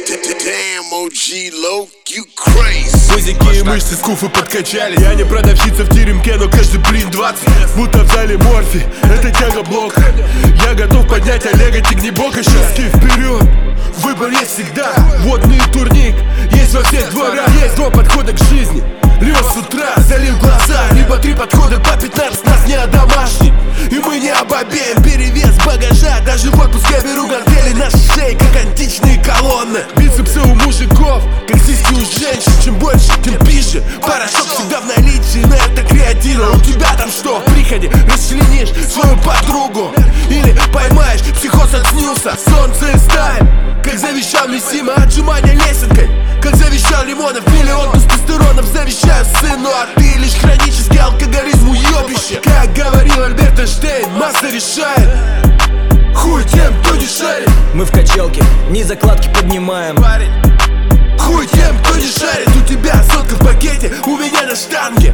Damn, OG Loc, you crazy. Пузики и мышцы, скуфы подкачали. Я не продавщица в теремке, но каждый блин 20. Будто в зале морфи, это тяга блока. Я готов поднять Олега Тигнебока. Шаски вперед, выбор есть всегда. Водный турник есть во всех дворах. Есть два подхода к жизни. Льет с утра, залив глаза. Либо три подхода по 15, нас не домашний. И мы не обобеем перевес багажа. Даже в отпуск я беру гантели на шее, как античные колонны. Бицепсы у мужиков, как сиськи у женщин. Чем больше, тем пиже. Порошок всегда в наличии, но это креатина. У тебя там что? Приходи, расчленишь свою подругу. Или поймаешь психоз от снюса. Солнце и сталь, как завещал Мисима. Отжимания лесенкой, как завещал Лимонов. Миллион тестостеронов завещаю сыну. А ты лишь хронический алкоголизм уебище. Как говорил Альберт Эйнштейн, масса решает. Хуй тем, кто не шарит. Мы в качалке, не закладки поднимаем. Парень, хуй тем, кто не шарит. У тебя сотка в пакете, у меня на штанге.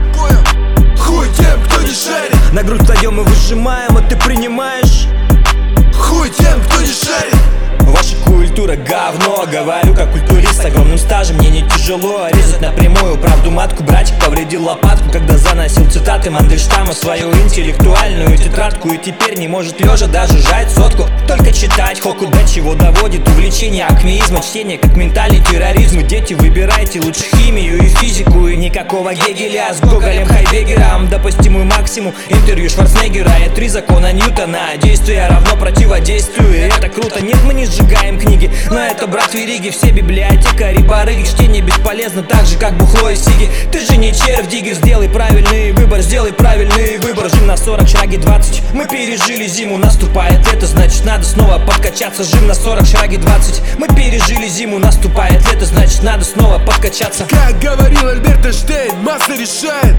Хуй тем, кто не шарит. На грудь кладем и выжимаем, а ты принимаешь. Хуй тем, кто не шарит. Ваша культура говно. Говорю как культурист с огромным стажем. Мне не тяжело резать напрямую правду матку. Братик повредил лопатку, когда заносил цитаты Мандельштама в свою интеллектуальную тетрадку. И теперь не может лежа даже жать сотку. Только читать хоку, до чего доводит увлечение акмеизма. Чтение как ментальный терроризм. И дети, выбирайте лучше химию и физику. И никакого Гегеля с Гоголем Хайдеггером. Допустимый максимум интервью Шварценеггера. И 3 закона Ньютона. Действие равно противодействию. И это круто. Нет, мы не сжигаем книги, но это, брат, вериги. Все библиотекари, барыги. Чтение бесполезно, так же, как бухло и сиги. Ты же не червь, диггер. Сделай правильный выбор, сделай правильный выбор. Жим на 40, шаги 20. Мы пережили зиму, наступает лето, значит надо снова подкачаться. Жим на 40, шаги 20. Мы пережили зиму, наступает лето, значит надо снова подкачаться. Как говорил Альберт Эйнштейн, масса решает.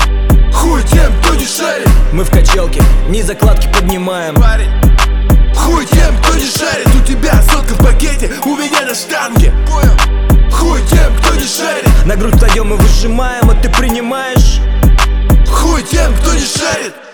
Хуй тем, кто не шарит. Мы в качалке, не закладки поднимаем. Парень, хуй тем, кто не шарит. У тебя сотка в пакете, у меня на штанге. Хуй тем, кто не шарит. На грудь кладем и выжимаем, а ты принимаешь. Хуй тем, кто не шарит.